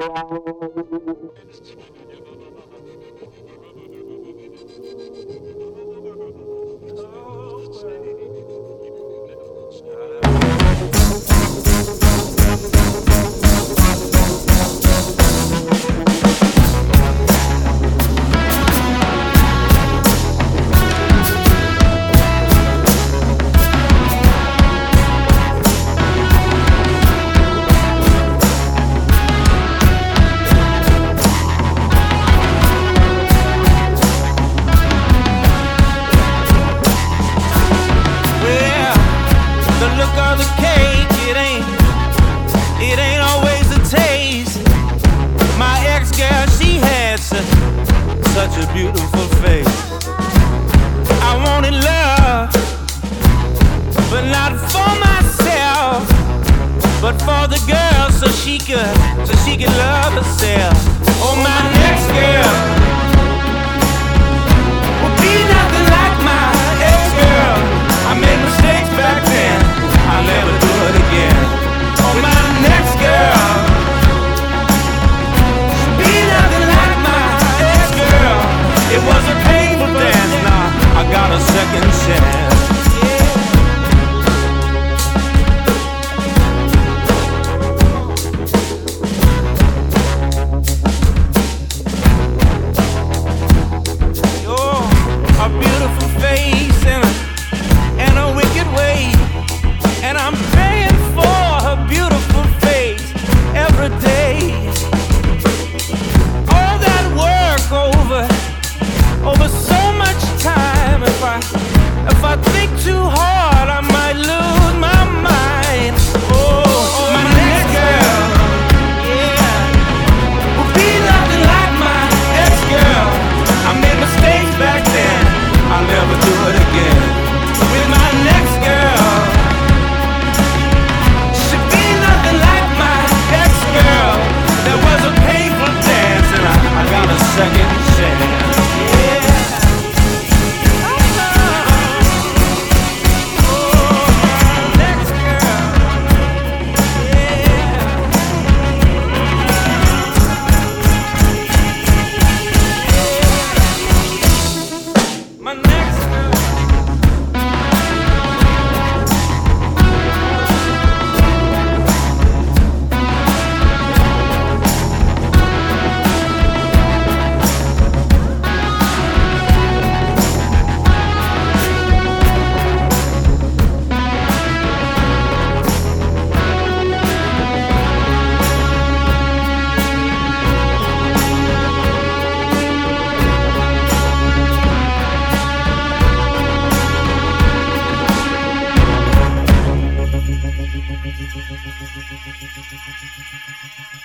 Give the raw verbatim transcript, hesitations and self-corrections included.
Such a beautiful face. I wanted love, but not for myself, but for the girl, so she could, so she could love herself. Oh, my next girl will be nothing like my ex-girl. I made mistakes back then, I'll never do it again. Oh, my next girl should be nothing like my ex-girl. It was a painful dance, now I got a second chance. A beautiful face and a, and a wicked way, and I'm praying for her beautiful face every day. All that work over, over so much time. If I, if I think too hard, I might lose my mind. Oh, my next girl, yeah, will be nothing like my ex-girl. I made mistakes back then, I'll never do it again. With my next girl, she'll be nothing like my ex-girl. There was a painful dance and I, I got a second chance. Yeah. Oh, next girl. Yeah. My next girl. Thank you.